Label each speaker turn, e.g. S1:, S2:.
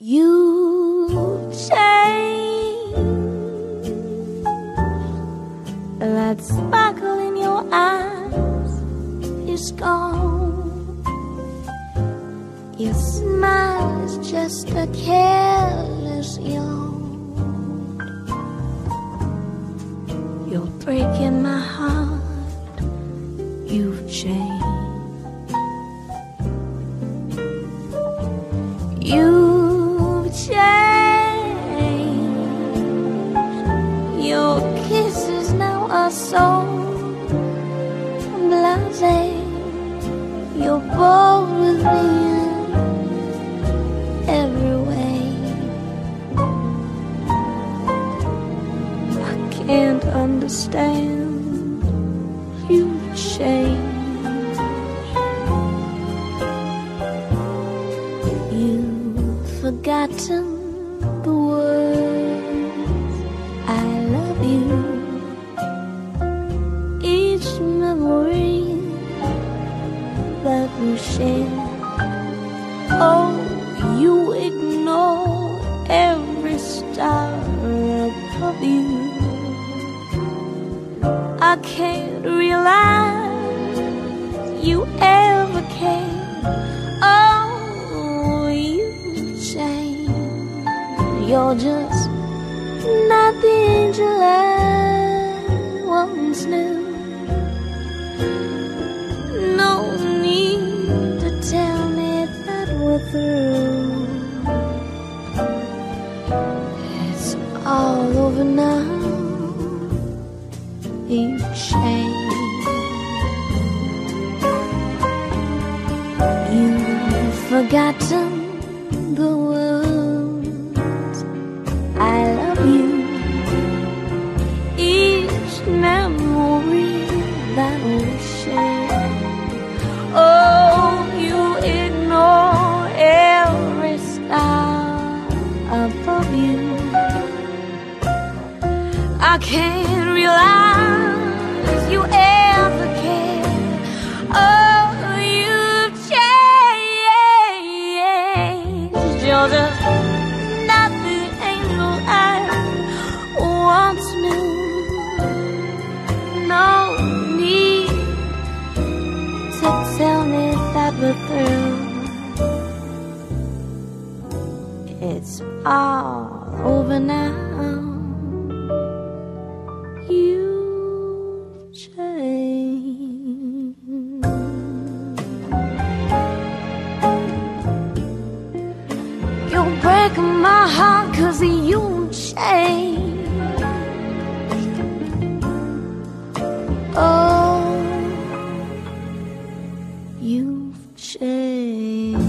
S1: You change. That sparkle in your eyes is gone. Your smile is just a careless yawn. You're breaking my heart. You've changed. You've changed. Your kisses now are so blasé. You're bold with me in every way. I can't understand. You've changed. Forgotten the words I love you. Each memory that we share. Oh, you ignore every star above you. I can't realize you ever cared. Oh, you're just not the angel I once knew. No need to tell me that we're through. It's all over now. You've changed. You've forgotten the words I love you. Each memory that we share. Oh, you ignore every star above you. I can't realize you ever cared. Oh, you've changed. You're just not the angel I once knew. No need to tell me that we're through. It's all over now. You've changed. You're breaking my heart 'cause you changed. Oh, you've changed.